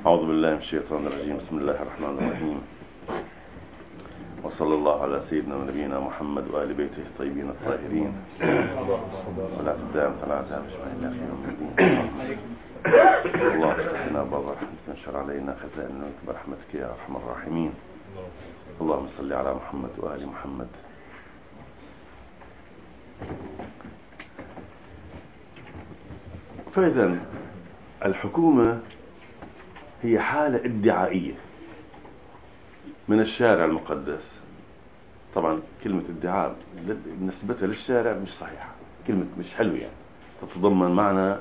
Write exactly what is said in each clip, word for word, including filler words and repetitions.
أعوذ بالله من الشيطان الرجيم. بسم الله الرحمن الرحيم. وصلى الله على سيدنا ونبينا محمد وآل بيته الطيبين الطاهرين. ولا تدعم ثناء بشمعنا في يوم الدين. الله افتح لنا باب رحمتك وانشر علينا خزائن منك برحمتك يا أرحم الراحمين. اللهم صل على محمد وآل محمد. فإذا الحكومة هي حالة ادعائية من الشارع المقدس. طبعا كلمة ادعاء نسبتها للشارع مش صحيحة، كلمة مش حلوة، يعني تتضمن معنى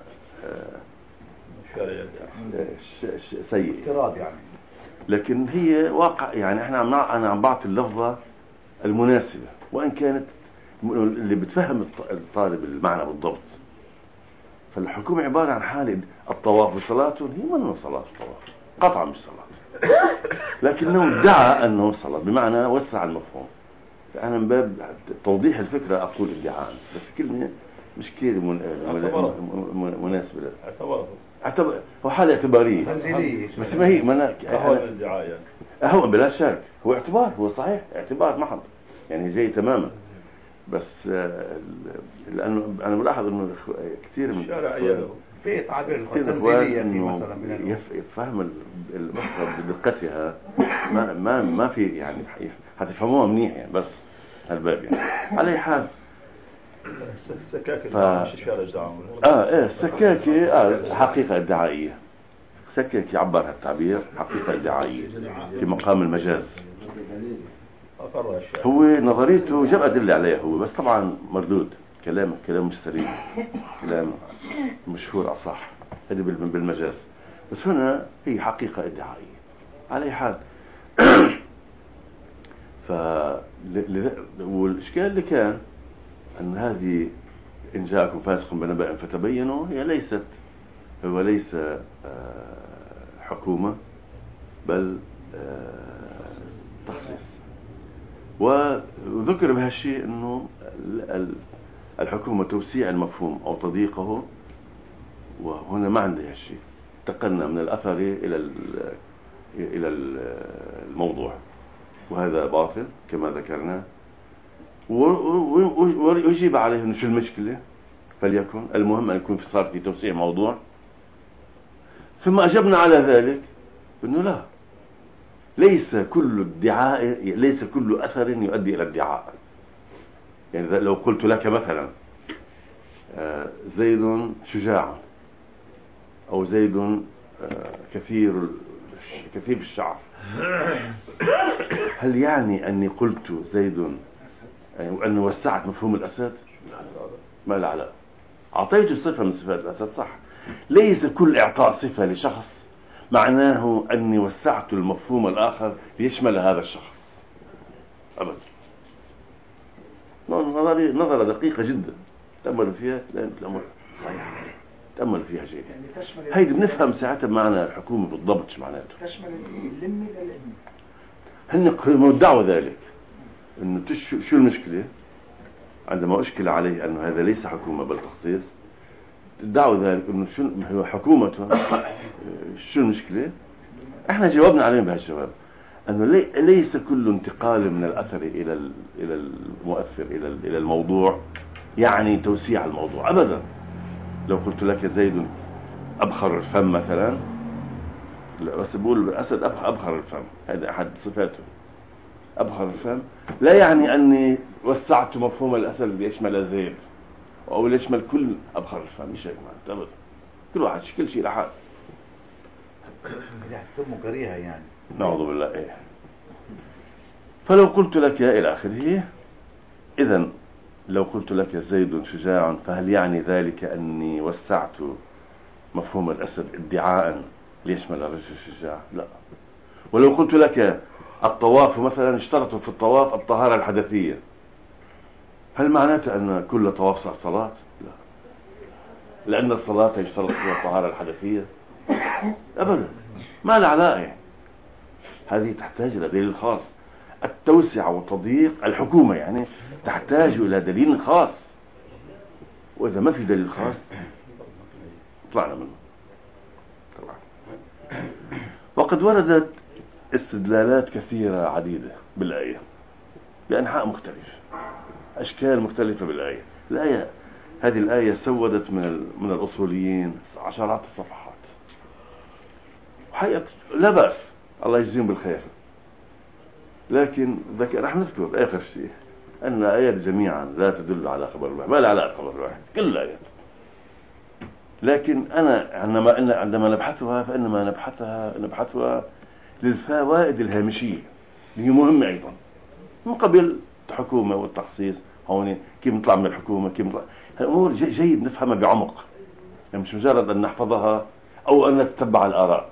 سيء افتراض يعني، لكن هي واقع. يعني احنا عم انا عم بعطي اللفظة المناسبة، وان كانت اللي بتفهم الطالب المعنى بالضبط. فالحكومة عبارة عن حالة الطواف وصلاة، هي من صلاة الطواف قطعا مش صلاة، لكنه ادعى أنه صلاة، بمعنى وسع المفهوم. فأنا من باب توضيح الفكرة أقول ادعاء، بس كلمة مش كثير مناسبة. اعتبار هو حالة اعتبارية بس ما هي ما هو الادعاء يعني. هو بلا شك هو اعتبار، هو صحيح اعتبار محض، يعني جاي تماما. بس لأنه أنا بلاحظ إنه كثير من في تعبير التنزيلية مثلا يفهم المسألة بدقتها، ما ما ما في يعني هتفهموها منيح يعني، بس هالباب يعني. على أي حال السكاكة ف... مش إشارة دعم. اه ايه السكاكة اه حقيقة ادعائية. سكاكة يعبر هالتعبير حقيقة ادعائية في مقام المجاز. هو نظريته جاب أدلة عليها هو، بس طبعا مردود، كلام كلام مش سليم، كلام مشهور أصح، هذه بالمجاز. بس هنا هي حقيقة ادعائية. على أي حال ف والإشكال اللي كان أن هذه إن جاءكم فاسق بنبأ فتبينوا هي ليست هو ليس حكومة بل تخصيص. وذكر بهالشيء أنه الحكومة توسيع المفهوم أو تضييقه، وهنا ما عندها هالشيء. انتقلنا من الأثر إلى إلى الموضوع، وهذا باطل كما ذكرنا. ويجيب عليه أنه شو المشكلة، فليكن المهم أن يكون في صار في توسيع موضوع. ثم أجبنا على ذلك أنه لا، ليس كل ادعاء ليس كل أثر يؤدي إلى ادعاء. يعني لو قلت لك مثلا زيد شجاع أو زيد كثير كثير الشعر، هل يعني أني قلت زيد وأن وسعت مفهوم الأسد؟ ما لا لا، أعطيته صفة من صفات الأسد صح. ليس كل إعطاء صفة لشخص معناه أني وسعت المفهوم الآخر ليشمل هذا الشخص أبدا. نظرة نظرة دقيقة جدا، تأمل فيها لأن الأمر صحيح، تأمل فيها جيدا. هيدي بنفهم ساعتها معنى الحكومة بالضبط شو معناته. تشمل اللمي للعلمي. هن ادعوا ذلك. إنه شو المشكلة عندما أشكل عليه أنه هذا ليس حكومة بل تخصيص؟ ادعوا ذلك إنه شو هو حكومة. شو المشكلة؟ إحنا جاوبنا عليهم بهالجواب أنه لي ليس كل انتقال من الأثر إلى إلى المؤثر إلى إلى الموضوع يعني توسيع الموضوع أبدا. لو قلت لك زيد أبخر الفم مثلا، بس بقول الأسد أبخر الفم، هذا أحد صفاته أبخر الفم، لا يعني أني وسعت مفهوم الأسد ليشمل زيد أو ليشمل كل أبخر الفم. مش هيك معناته أبدا، كل واحد كل شيء لحال. تم قريها يعني. نعوذ بالله. إيه. فلو قلت لك إلى آخره، إذن لو قلت لك زيد شجاع فهل يعني ذلك أني وسعت مفهوم الأسد ادعاء ليشمل الرجل الشجاع؟ لا. ولو قلت لك الطواف مثلا اشترطوا في الطواف الطهارة الحدثية، هل معناته أن كل طواف صار صلاة؟ لا، لأن الصلاة يشترط فيها الطهارة الحدثية أبدا، ما له علاقة. هذه تحتاج إلى دليل خاص. التوسع وتضييق الحكومة يعني تحتاج إلى دليل خاص، وإذا ما في دليل خاص طلعنا منه طبعا. وقد وردت استدلالات كثيرة عديدة بالآية بأنحاء مختلفة، أشكال مختلفة بالآية. الآية هذه الآية سودت من من الأصوليين عشرات الصفحات، وحقيقة لا بأس، الله يجزيهم بالخير. لكن رح نذكر آخر شيء أن الآيات جميعا لا تدل على خبر الواحد، ما لا على خبر الواحد، كل الآيات. لكن أنا عندما عندما نبحثها فإنما نبحثها نبحثها للفوائد الهامشية اللي هي مهمة أيضا، من قبل الحكومة والتخصيص. هون كيف نطلع من الحكومة، كيف نطلع، الأمور جيد نفهمها بعمق، يعني مش مجرد أن نحفظها أو أن نتتبع الآراء.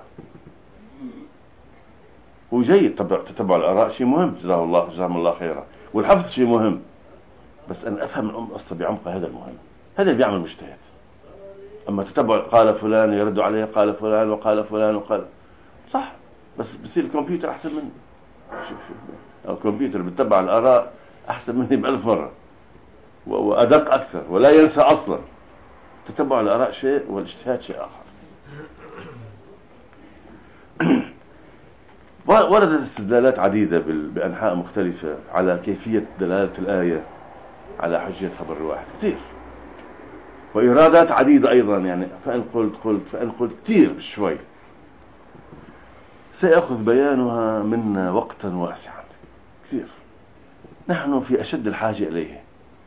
وجيد تتبع الآراء شيء مهم، جزاه الله جزاهم الله خيرا، والحفظ شيء مهم، بس أن أفهم القصة بعمقها هذا المهم، هذا اللي بيعمل مجتهد. أما تتبع قال فلان يرد عليه قال فلان وقال فلان وقال صح، بس بصير الكمبيوتر أحسن مني. الكمبيوتر بتتبع الآراء أحسن مني بألف مرة وأدق أكثر ولا ينسى أصلا. تتبع الآراء شيء والاجتهاد شيء آخر. وردت استدلالات عديدة بأنحاء مختلفة على كيفية دلالة الآية على حجية خبر الواحد كثير، وإرادات عديدة أيضا، يعني فإن قلت قلت فإن قلت كثير بشوي. سيأخذ بيانها منا وقتا واسعا كثير، نحن في أشد الحاجة إليه،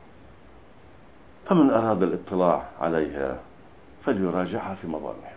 فمن أراد الاطلاع عليها فليراجعها في مظانها.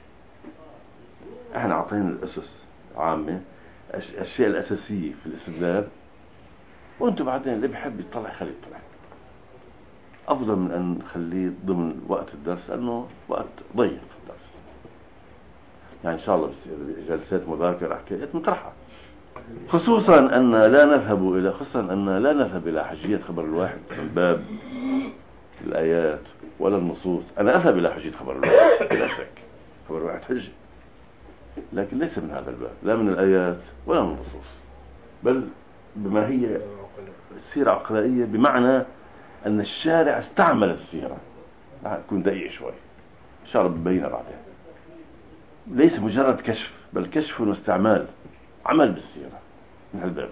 احنا أعطينا الأسس عامة، الأشياء الأساسية في الاستدلال، وانتم بعدين اللي بيحب يطلع خليه يطلع، أفضل من أن نخليه ضمن وقت الدرس، لأنه وقت ضيق في الدرس. يعني إن شاء الله جلسات مذاكرة حكايات مطرحة، خصوصا أن لا نذهب إلى خصوصا أن لا نذهب إلى حجية خبر الواحد من باب الآيات ولا النصوص. أنا أذهب إلى حجية خبر الواحد بلا شك، خبر الواحد حجة، لكن ليس من هذا الباب، لا من الآيات ولا من النصوص، بل بما هي سيرة عقلائية، بمعنى أن الشارع استعمل السيرة. أكون دقيق شوي إن شاء الله ببينها بعدين. ليس مجرد كشف، بل كشف واستعمال، عمل بالسيرة من هالباب.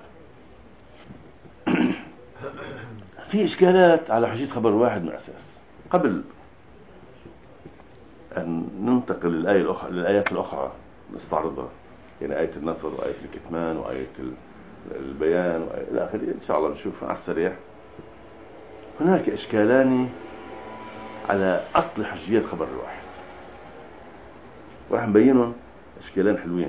في إشكالات على حجية خبر واحد من الأساس. قبل أن ننتقل للآية الأخرى للآيات الأخرى نستعرضها، يعني آية النصر وآية الكتمان وآية البيان وإلى آخره، إن شاء الله نشوف على السريع. هناك إشكالان على أصل حجية خبر الواحد، وراح نبينهم إشكالان حلوين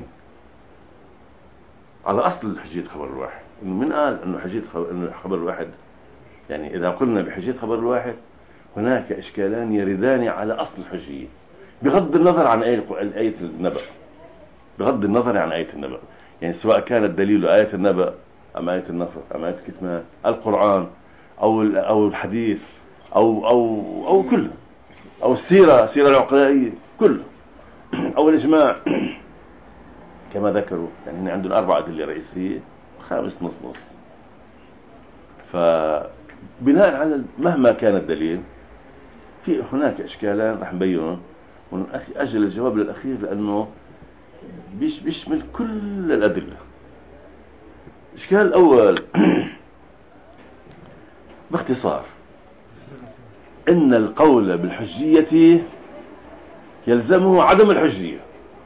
على أصل حجية خبر الواحد. إنه من قال إنه حجية خبر إنه خبر الواحد، يعني إذا قلنا بحجية خبر الواحد هناك إشكالان يردان على أصل الحجية، بغض النظر عن آية النبأ، بغض النظر عن آية النبأ، يعني سواء كان الدليل آية النبأ أم آية النصر أم آية الكتمان، القرآن أو أو الحديث أو أو أو كله، أو السيرة السيرة العقلائية كله، أو الإجماع كما ذكروا. يعني عندنا أربعة أدلة رئيسية وخامس نص نص. فبناء على مهما كان الدليل في هناك إشكالان رح نبينهم، أجل الجواب للأخير لأنه بيش بيشمل كل الأدلة. الإشكال الأول باختصار إن القول بالحجية يلزمه عدم الحجية،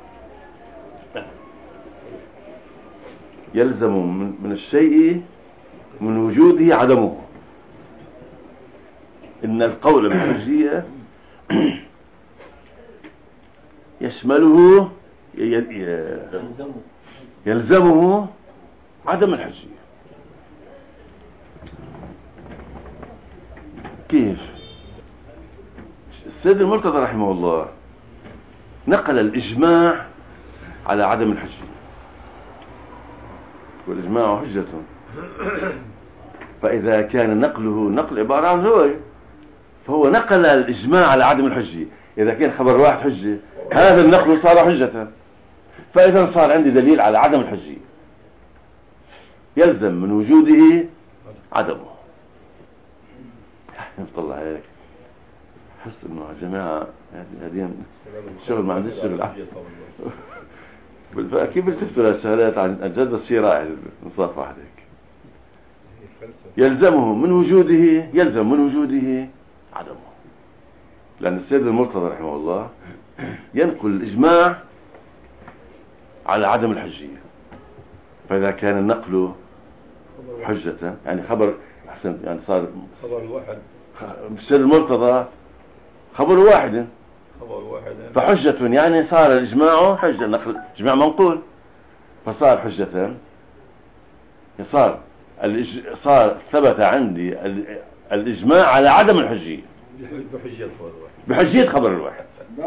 يلزم من الشيء من وجوده عدمه. إن القول بالحجية يشمله يلزمه عدم الحجية. كيف؟ السيد المرتضى رحمه الله نقل الإجماع على عدم الحجية، والإجماع حجة، فإذا كان نقله نقل عبارة عن رواية فهو نقل الإجماع على عدم الحجية. إذا كان خبر واحد حجة هذا النقل صار حجة، فإذا صار عندي دليل على عدم الحجية يلزم من وجوده عدمه. طلع هيك حس إنه يا جماعة هذين الشغل ما عنديش شغل. كيف بيلتفتوا للشهادات عن جد؟ بس شيء رائع جدا انصاف واحد هيك. يلزمه من وجوده يلزم من وجوده عدمه، لأن السيد المرتضى رحمه الله ينقل الإجماع على عدم الحجية، فإذا كان النقل حجة يعني خبر أحسن يعني صار خبر واحد، السيد المرتضى خبر واحد خبر واحد فحجة يعني صار الإجماع حجة، نقل إجماع منقول فصار حجة، صار صار ثبت عندي الإجماع على عدم الحجية بحجية خبر الواحد، بحجية خبر الواحد.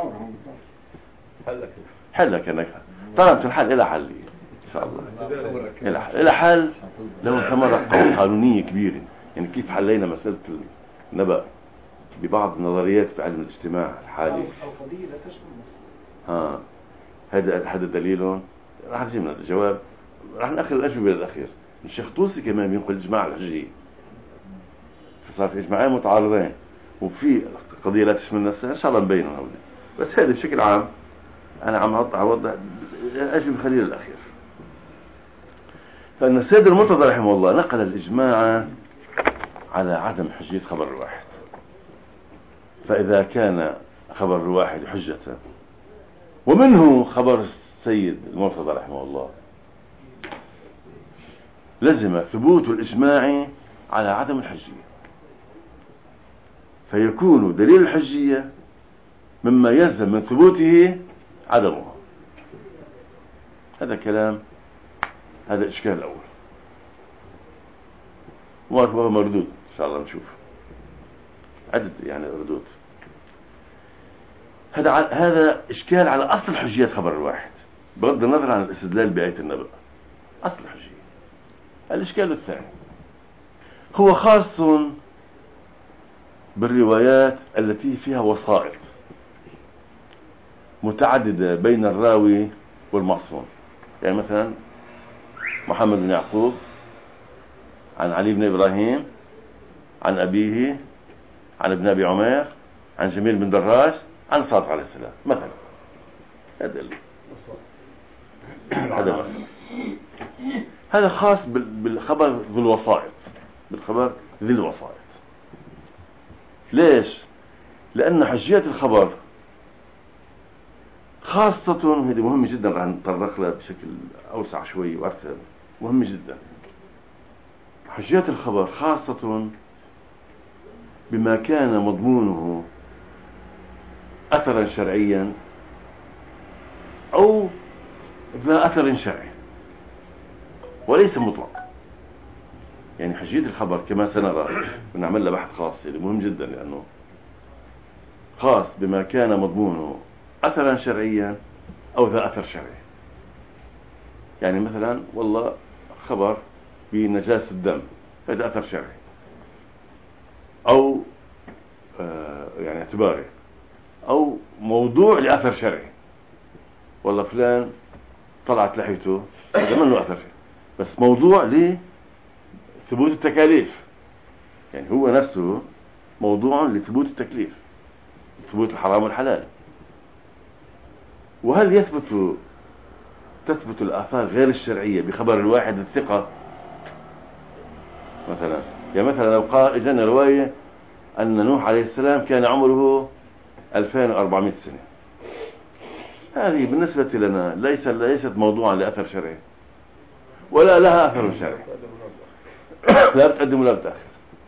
حلك حلك انك طلبت الحل الى حل ان شاء الله، الى حل الى حل له ثمرة قانونية كبيرة. يعني كيف حلينا مسألة النبأ ببعض النظريات في علم الاجتماع الحالي أو قضية لا تشمل نفسها. ها هذا هذا دليل. راح نجيب لنا الجواب، راح نأخر الأجوبة للأخير. الشيخ طوسي كمان بينقل إجماع الحجية، فصار في إجماعين متعارضين وفي قضية لا تشمل نفسها. إن شاء الله نبينهم هؤلاء، بس هذا بشكل عام أنا عم أوضح أجل خليل الأخير. فإن السيد المرتضى رحمه الله نقل الإجماع على عدم حجية خبر الواحد، فإذا كان خبر الواحد حجة ومنه خبر السيد المرتضى رحمه الله لزم ثبوت الإجماع على عدم الحجية، فيكون دليل الحجية مما يلزم من ثبوته عدمه. هذا كلام، هذا الإشكال الأول وهو مردود إن شاء الله نشوف عدد يعني ردود. هذا هذا إشكال على أصل حجية خبر الواحد بغض النظر عن الاستدلال بآية النبأ. أصل الحجية. الإشكال الثاني هو خاص بالروايات التي فيها وسائط متعددة بين الراوي والمعصوم. يعني مثلا محمد بن يعقوب عن علي بن إبراهيم عن أبيه عن ابن أبي عمير عن جميل بن دراج عن صادق عليه السلام مثلا. هذا هذا مثلا هذا خاص بالخبر ذو الوسائط، بالخبر ذي الوسائط. ليش؟ لأن حجية الخبر خاصة، وهذه مهمة جدا راح نتطرق لها بشكل أوسع شوي وأرسل، مهمة جدا. حجية الخبر خاصة بما كان مضمونه أثرا شرعيا أو ذا أثر شرعي وليس مطلق. يعني حجية الخبر كما سنرى ونعمل له بحث خاص، يعني مهم جدا لأنه خاص بما كان مضمونه أثرا شرعيا أو ذا أثر شرعي. يعني مثلا والله خبر بنجاسة الدم هذا أثر شرعي أو آه يعني اعتباري، أو موضوع لأثر شرعي. والله فلان طلعت لحيته هذا منه أثر شرعي بس موضوع لثبوت التكاليف. يعني هو نفسه موضوع لثبوت التكليف، ثبوت الحرام والحلال. وهل يثبت تثبت الآثار غير الشرعية بخبر الواحد الثقة؟ مثلا يعني مثلا لو قال إجانا رواية أن نوح عليه السلام كان عمره ألفين وأربعمائة سنة، هذه بالنسبة لنا ليس ليست موضوعا لأثر شرعي ولا لها أثر شرعي، لا بتقدم ولا بتأخر.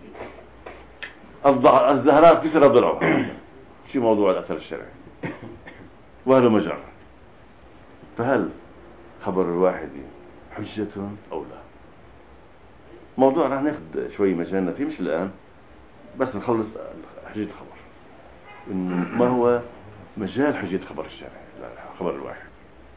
الزهراء كسر ضلعها شي موضوع الأثر الشرعي وهذا مجرى. فهل خبر الواحد حجة أو لا؟ موضوع راح ناخد شوي مجالنا فيه مش الآن، بس نخلص حجية الخبر. إنه ما هو مجال حجية خبر الشرعي خبر الواحد؟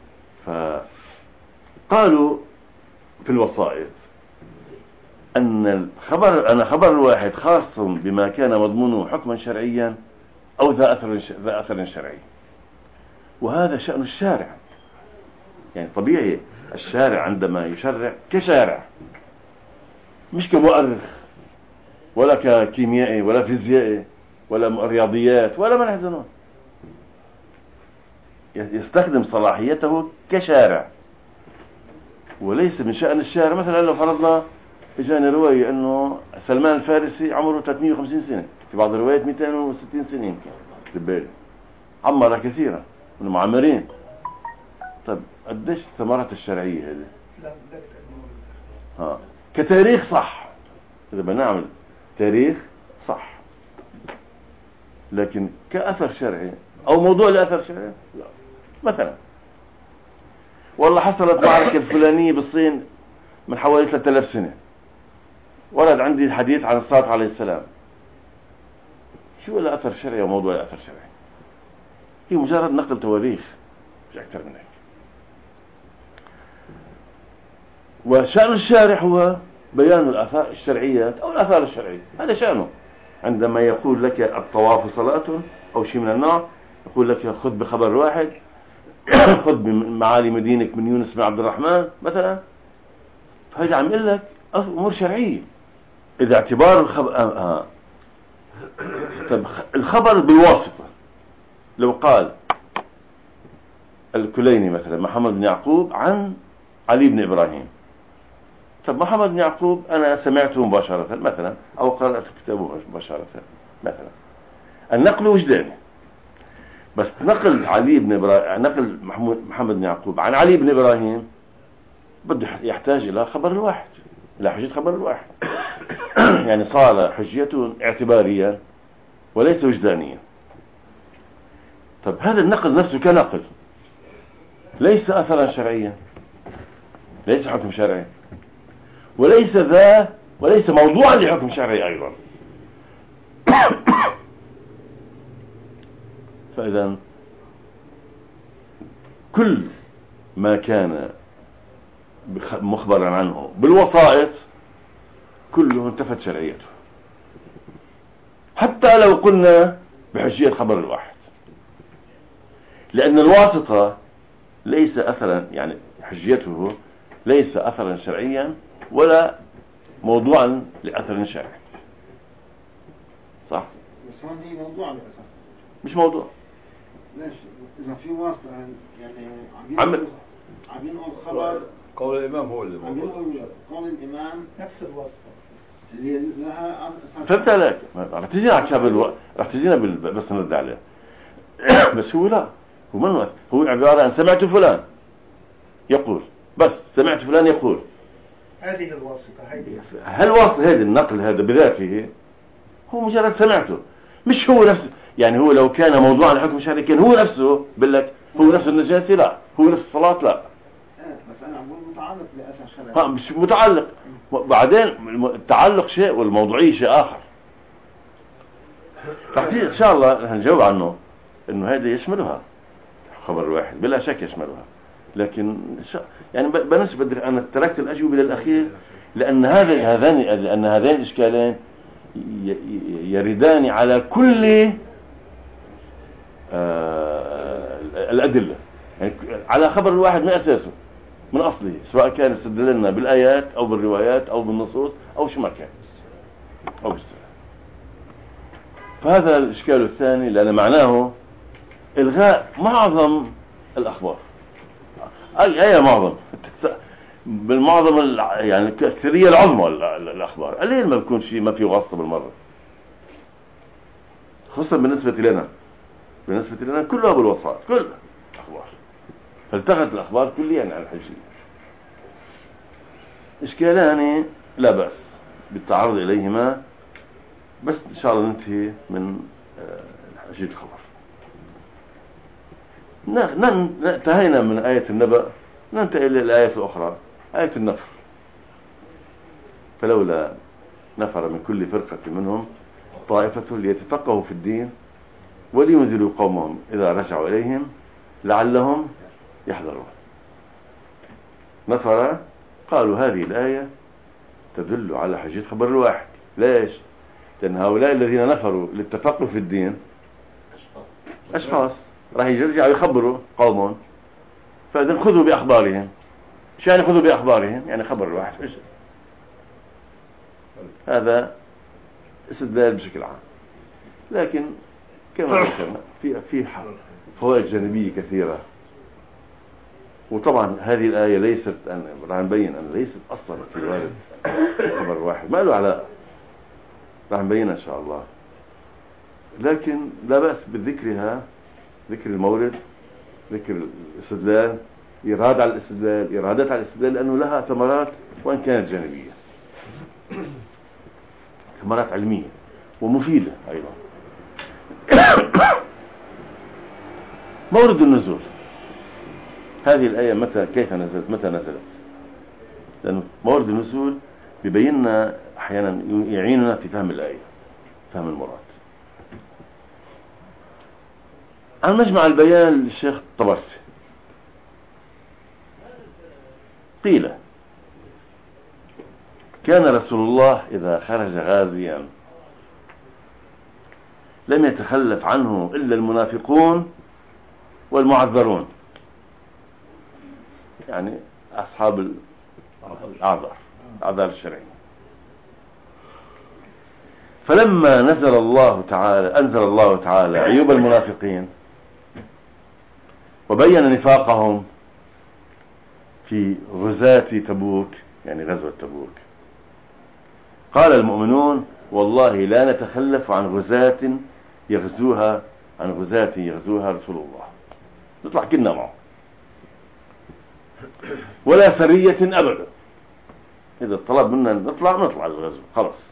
فقالوا في الوسائط أن الخبر أن خبر الواحد خاص بما كان مضمونه حكما شرعيا أو ذا أثر ذا أثر شرعي، وهذا شأن الشارع. يعني طبيعي الشارع عندما يشرع كشارع مش كمؤرخ ولا ككيميائي ولا فيزيائي ولا رياضيات ولا من هذا. يستخدم صلاحيته كشارع، وليس من شأن الشارع. مثلا لو فرضنا اجاني رواية انه سلمان الفارسي عمره ثلاثمئة وخمسين سنة، في بعض الروايات مئتين وستين سنة يمكن بالبالي، عمر كثيرا من المعمرين. طب قديش ثمرة الشرعية هذه؟ لا بدك تقدمه ها كتاريخ صح، إذا بنعمل تاريخ صح، لكن كأثر شرعي أو موضوع لأثر شرعي لا. مثلا والله حصلت معركة الفلانية بالصين من حوالي ثلاثة آلاف سنة، ورد عندي الحديث عن الصادق عليه السلام، شو له أثر شرعي وموضوع له أثر شرعي؟ هي مجرد نقل تواريخ مش أكثر من هيك. وشأن الشارع هو بيان الآثار الشرعيات أو الآثار الشرعية، هذا شأنه. عندما يقول لك الطواف صلاة أو شيء من النوع، يقول لك خذ بخبر واحد، خذ بمعالم دينك من يونس بن عبد الرحمن مثلا، فهذا عم يقول لك أمور شرعية. إذا اعتبار الخبر آه آه. طب الخبر بالواسطة، لو قال الكليني مثلا محمد بن يعقوب عن علي بن إبراهيم، طب محمد بن يعقوب أنا سمعته مباشرة مثلا أو قرأت كتابه مباشرة مثلا، النقل وجداني. بس نقل علي بن إبراهيم، نقل محمد بن يعقوب عن علي بن إبراهيم بده يحتاج إلى خبر الواحد، إلى حجية خبر الواحد. يعني صار حجيته اعتباريا وليس وجدانيا. طب هذا النقل نفسه كنقل ليس أثرا شرعيا، ليس حكم شرعي، وليس ذا وليس موضوعا لحكم شرعي أيضا. فإذا كل ما كان مخبرا عنه بالوسائط كله انتفت شرعيته، حتى لو قلنا بحجية خبر الواحد، لأن الواسطة ليس أثرا، يعني حجيته ليس أثرا شرعيا ولا موضوعا لأثر شرعي. صح؟ بس هون هي موضوع بالأساس مش موضوع. ليش؟ إذا في واسطة يعني عم عم ينقل خبر، قول الإمام هو اللي عم ينقل قول الإمام نفس الوصفة اللي لها فهمت عليك؟ رح تجينا على كتاب الو... رح تجينا بال... بس نرد عليه. بس هو لا، هو منو هو عبارة عن سمعت فلان يقول، بس سمعت فلان يقول، هذه الواسطة. هذه هل واصل هذا النقل هذا بذاته هو مجرد سمعته، مش هو نفسه. يعني هو لو كان موضوعا لحكم شرعي كان هو نفسه بقول لك هو نفس النجاسة، لا هو نفس الصلاة، لا. بس أنا عم بقول متعلق بأثر شرعي. ها مش متعلق. بعدين التعلق شيء والموضوعية شيء آخر. رح إن شاء الله هنجاوب عنه إنه هذا يشملها خبر الواحد بلا شك يشملها، لكن يعني بنس بدي أنا تركت الأجوبة للأخير لأن هذا هذان لأن هذين الإشكالين يردان على كل آه الأدلة، يعني على خبر الواحد من أساسه من أصله، سواء كان استدللنا بالآيات أو بالروايات أو بالنصوص أو شو ما كان أو بالسلام. فهذا الإشكال الثاني لأن معناه إلغاء معظم الأخبار. أي أي معظم بالمعظم يعني الأكثرية العظمى الأخبار، قليل ما بيكون شيء ما فيه واسطة بالمرة، خصوصا بالنسبة لنا بالنسبة لنا كلها بالوسائط، كل أخبار، فالتغت الأخبار كليا عن الحجية. إشكالان لا بأس بالتعرض إليهما، بس إن شاء الله ننتهي من حجية الخبر. انتهينا من آية النبأ، ننتهي إلى الآية الأخرى، آية النفر. فلولا نفر من كل فرقة منهم طائفة ليتفقهوا في الدين ولينذروا قومهم إذا رجعوا إليهم لعلهم يحذرون. نفر قالوا هذه الآية تدل على حجية خبر الواحد. ليش؟ لأن هؤلاء الذين نفروا للتفقه في الدين أشخاص راح يرجعوا يخبروا قومهم، فإذن خذوا بأخبارهم. شو يعني خذوا بأخبارهم؟ يعني خبر الواحد. إيش هذا استدلال بشكل عام، لكن كما ذكرنا في في فوائد جانبية كثيرة. وطبعا هذه الآية ليست، راح نبين أن ليست أصلا في الوارد خبر واحد، ما له علاقة، راح نبينها إن شاء الله. لكن لا بأس بذكرها، ذكر المورد، ذكر الاستدلال، إيراد على الاستدلال، إيرادات على الاستدلال، لأنه لها ثمرات وإن كانت جانبية، ثمرات علمية ومفيدة أيضا. مورد النزول، هذه الآية متى كيف نزلت، متى نزلت؟ لأنه مورد النزول بيبيننا أحيانا، يعيننا في فهم الآية، فهم المراد. عن مجمع البيان للشيخ الطبرسي قيل: كان رسول الله إذا خرج غازيا لم يتخلف عنه إلا المنافقون والمعذرون، يعني أصحاب الأعذار، الأعذار الشرعية. فلما نزل الله تعالى أنزل الله تعالى عيوب المنافقين وبين نفاقهم في غزاة تبوك، يعني غزوة تبوك، قال المؤمنون: والله لا نتخلف عن غزاة يغزوها عن غزاة يغزوها رسول الله، نطلع كنا معه، ولا سرية أبدا، إذا طلب منا نطلع نطلع للغزو خلاص.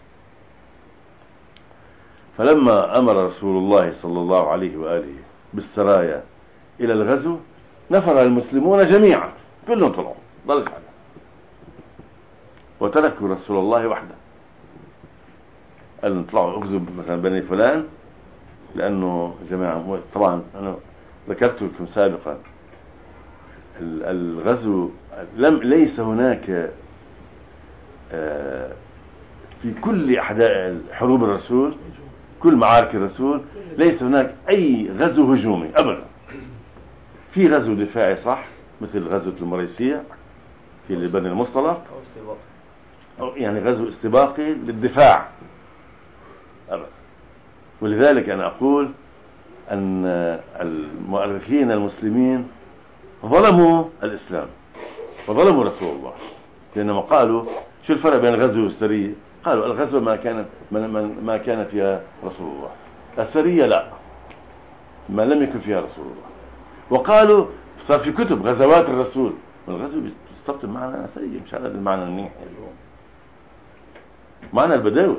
فلما أمر رسول الله صلى الله عليه وآله بالسرايا إلى الغزو نفر المسلمون جميعا، كلهم طلعوا ضلت عليه، وتركوا رسول الله وحده. قالوا نطلعوا اغزوا مثلا بني فلان، لأنه جماعة طبعا أنا ذكرت لكم سابقا الغزو لم ليس هناك في كل أحداث حروب الرسول، كل معارك الرسول، ليس هناك أي غزو هجومي أبدا. في غزو دفاعي صح، مثل غزوة المريسية في بني المصطلق، أو يعني غزو استباقي للدفاع أبدا. ولذلك أنا أقول أن المؤرخين المسلمين ظلموا الإسلام وظلموا رسول الله، لأنما قالوا شو الفرق بين الغزو والسرية؟ قالوا الغزو ما كان ما كان فيها رسول الله، السرية لا، ما لم يكن فيها رسول الله. وقالوا صار في كتب غزوات الرسول، والغزو بيستخدم معنى سرية، مش على المعنى المنيح اليوم، معنى البداوة.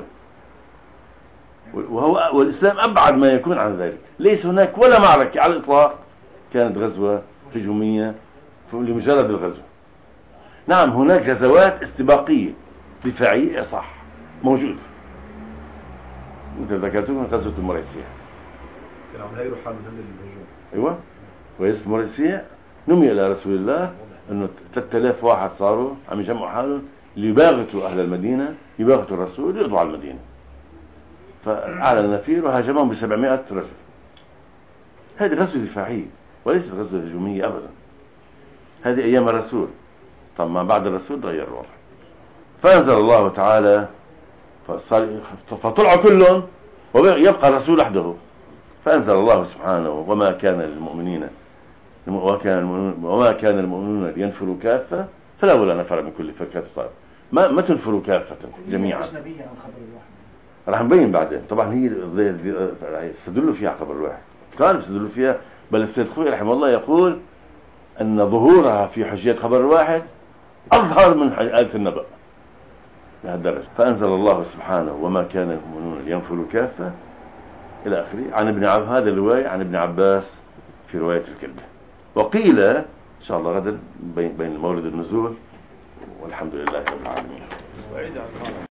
وهو والإسلام أبعد ما يكون عن ذلك. ليس هناك ولا معركة على الإطلاق كانت غزوة هجومية لمجرد الغزو. نعم هناك غزوات استباقية دفاعية صح موجودة، مثل ذكرتكم غزوة المريسية، كان عم يروح حالهم للهجوم. أيوة، كويس. المريسية نمي إلى رسول الله إنه ثلاثة آلاف واحد صاروا عم يجمعوا حالهم ليباغتوا أهل المدينة، يباغتوا الرسول، يقضوا على المدينة. فأعلن النفير وهاجمهم بسبعمائة رجل. هذه غزوة دفاعية وليست غزوة هجومية أبدا. هذه أيام الرسول. طب ما بعد الرسول تغير الوضع، فأنزل الله تعالى فطلعوا كلهم ويبقى الرسول وحده. فأنزل الله سبحانه: وما كان للمؤمنين وما كان المؤمنون لينفروا كافة فلولا نفر من كل فرقة طائفة. ما ما تنفروا كافة جميعا. راح نبين بعدين. طبعا هي استدلوا فيها خبر الواحد، كانوا يستدلوا فيها، بل السيد خوي رحمه الله يقول أن ظهورها في حجية خبر الواحد أظهر من آية النبأ لهالدرجة. فأنزل الله سبحانه: وما كان المؤمنون لينفروا كافة إلى آخره. عن ابن عباس، هذا الرواية عن ابن عباس في رواية الكلبة. وقيل إن شاء الله غدا بين بين مولد النزول، والحمد لله رب العالمين.